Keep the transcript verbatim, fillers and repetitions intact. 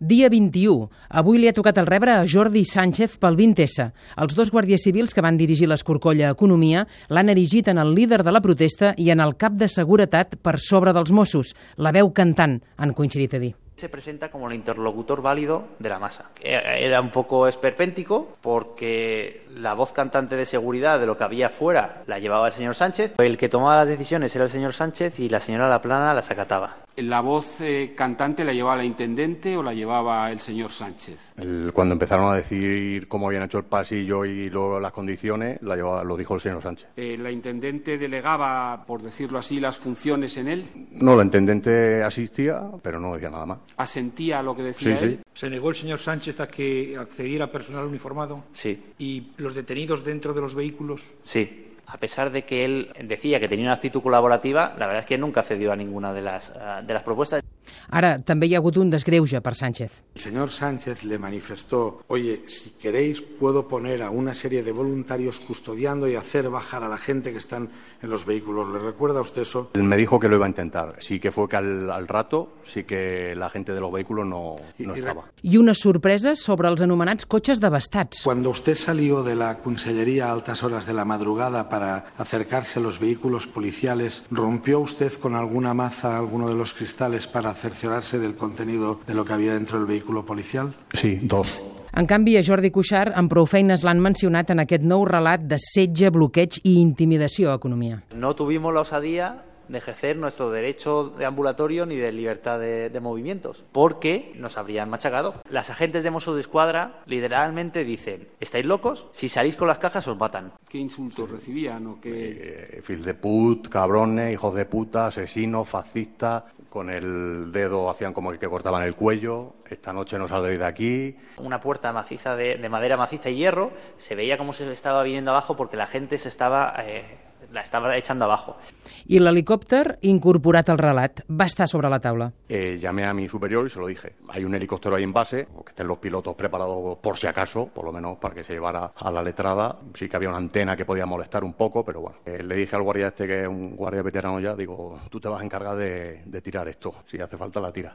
Dia vint-i-u. Avui li ha tocat el rebre a Jordi Sánchez pel vint essa. Els dos guàrdies civils que van dirigir l'escorcolla Economia l'han erigit en el líder de la protesta i en el cap de seguretat per sobre dels Mossos. La veu cantant, han coincidit a dir. Se presenta como el interlocutor válido de la masa. Era un poco esperpéntico porque la voz cantante de seguridad de lo que había fuera la llevaba el señor Sánchez. El que tomaba las decisiones era el señor Sánchez y la señora Laplana las acataba. ¿La voz eh, cantante la llevaba la intendente o la llevaba el señor Sánchez? El, cuando empezaron a decir cómo habían hecho el pasillo y luego las condiciones, la llevaba, lo dijo el señor Sánchez. Eh, ¿La intendente delegaba, por decirlo así, las funciones en él? No, la intendente asistía, pero no decía nada más. ¿Asentía a lo que decía sí, él? Sí. ¿Se negó el señor Sánchez a que accediera personal uniformado? Sí. ¿Y los detenidos dentro de los vehículos? Sí. A pesar de que él decía que tenía una actitud colaborativa, la verdad es que nunca cedió a ninguna de las, de las propuestas. Ara, també hi ha hagut un desgreuge per Sánchez. El señor Sánchez le manifestó, oye, si queréis puedo poner a una serie de voluntarios custodiando y hacer bajar a la gente que están en los vehículos. ¿Le recuerda a usted eso? Él me dijo que lo iba a intentar. Sí que fue que al, al rato sí que la gente de los vehículos no, no estaba. I una sorpresa sobre els anomenats cotxes devastats. Cuando usted salió de la Consellería a altas horas de la madrugada para acercarse a los vehículos policiales, ¿rompió usted con alguna maza alguno de los cristales para cerciorarse del contenido de lo que había dentro del vehículo policial? Sí, dos. En canvi, a Jordi Cuixart amb prou feines l'han mencionat en aquest nou relat de setge, bloqueig i intimidació a Economia. No tuvimos la osadía de ejercer nuestro derecho de ambulatorio ni de libertad de, de movimientos, porque nos habrían machacado. Las agentes de Mossos d'Esquadra literalmente dicen, ¿estáis locos? Si salís con las cajas os matan. ¿Qué insultos recibían o qué? Eh, fil de put, cabrones, hijos de puta, asesinos, fascistas. Con el dedo hacían como que cortaban el cuello. Esta noche no saldréis de aquí. Una puerta maciza de, de madera maciza y hierro. Se veía cómo se estaba viniendo abajo porque la gente se estaba... Eh, la estaba echando abajo. I l'helicòpter, incorporat al relat, va estar sobre la taula. Eh, llamé a mi superior y se lo dije. Hay un helicóptero ahí en base, que estén los pilotos preparados por si acaso, por lo menos para que se llevara a la letrada. Sí que había una antena que podía molestar un poco, pero bueno. Eh, le dije al guardia este, que es un guardia veterano ya, digo, tú te vas a encargar de, de tirar esto. Si hace falta la tira.